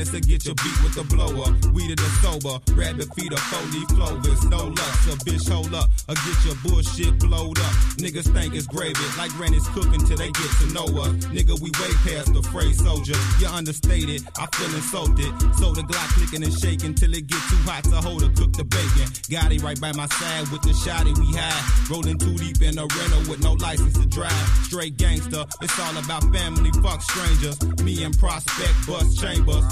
status to get your beat with the blower. Weeded or sober, rabbit feet or 4-leaf clovers. No lust, a bitch hold up or get your bullshit blowed up. Niggas think it's gravy, like granny's cooking till they get to know us. Nigga, we way past the phrase soldier. You understated, I feel insulted. So the Glock clicking and shaking till it get too hot to hold or cook the bacon. Got it right by my side with the shotty we had. Rolling too deep in a rental with no license to drive. Straight gangster, it's all about family, fuck strangers. Me and Prospect, bust chambers.